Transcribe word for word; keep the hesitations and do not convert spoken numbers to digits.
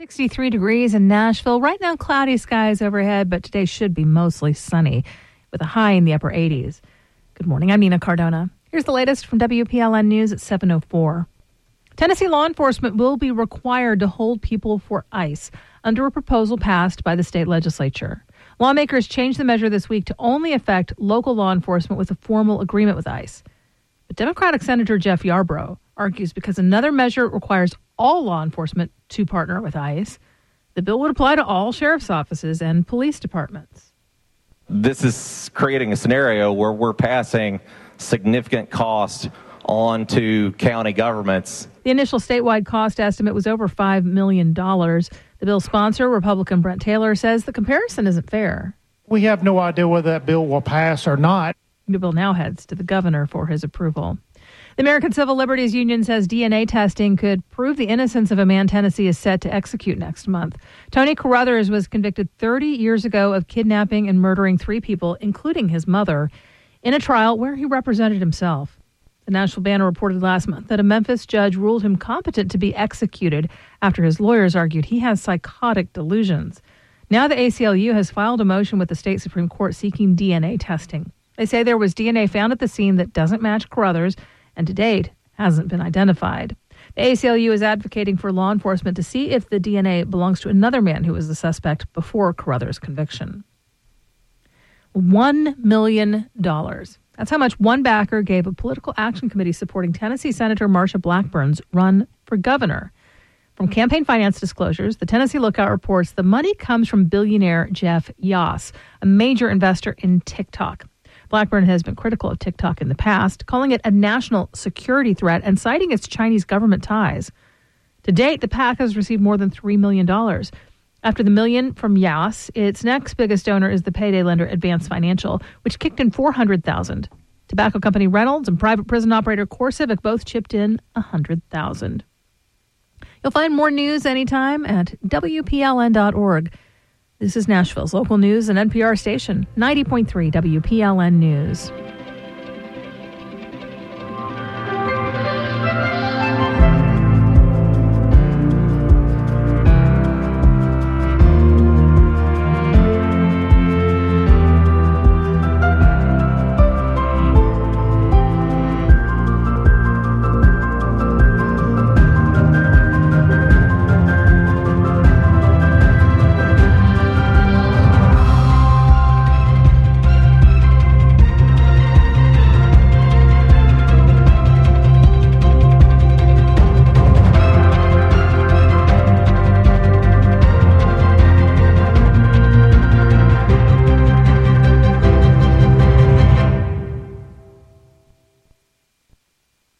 sixty-three degrees in Nashville. Right now, cloudy skies overhead, but today should be mostly sunny with a high in the upper eighties. Good morning. I'm Nina Cardona. Here's the latest from W P L N News at seven oh four. Tennessee law enforcement will be required to hold people for ICE under a proposal passed by the state legislature. Lawmakers changed the measure this week to only affect local law enforcement with a formal agreement with ICE. But Democratic Senator Jeff Yarbrough argues because another measure requires all law enforcement to partner with ICE, the bill would apply to all sheriff's offices and police departments. This is creating a scenario where we're passing significant cost on to county governments. The initial statewide cost estimate was over five million dollars. The bill's sponsor, Republican Brent Taylor, says the comparison isn't fair. We have no idea whether that bill will pass or not. The bill now heads to the governor for his approval. The American Civil Liberties Union says D N A testing could prove the innocence of a man Tennessee is set to execute next month. Tony Carruthers was convicted thirty years ago of kidnapping and murdering three people, including his mother, in a trial where he represented himself. The Nashville Banner reported last month that a Memphis judge ruled him competent to be executed after his lawyers argued he has psychotic delusions. Now the A C L U has filed a motion with the state Supreme Court seeking D N A testing. They say there was D N A found at the scene that doesn't match Carruthers and to date hasn't been identified. The A C L U is advocating for law enforcement to see if the D N A belongs to another man who was the suspect before Carruthers' conviction. One million dollars. That's how much one backer gave a political action committee supporting Tennessee Senator Marsha Blackburn's run for governor. From campaign finance disclosures, the Tennessee Lookout reports the money comes from billionaire Jeff Yass, a major investor in TikTok. Blackburn has been critical of TikTok in the past, calling it a national security threat and citing its Chinese government ties. To date, the PAC has received more than three million dollars. After the million from Yass, its next biggest donor is the payday lender Advance Financial, which kicked in four hundred thousand dollars. Tobacco company Reynolds and private prison operator CoreCivic both chipped in one hundred thousand dollars. You'll find more news anytime at W P L N dot org. This is Nashville's local news and N P R station, ninety point three W P L N News.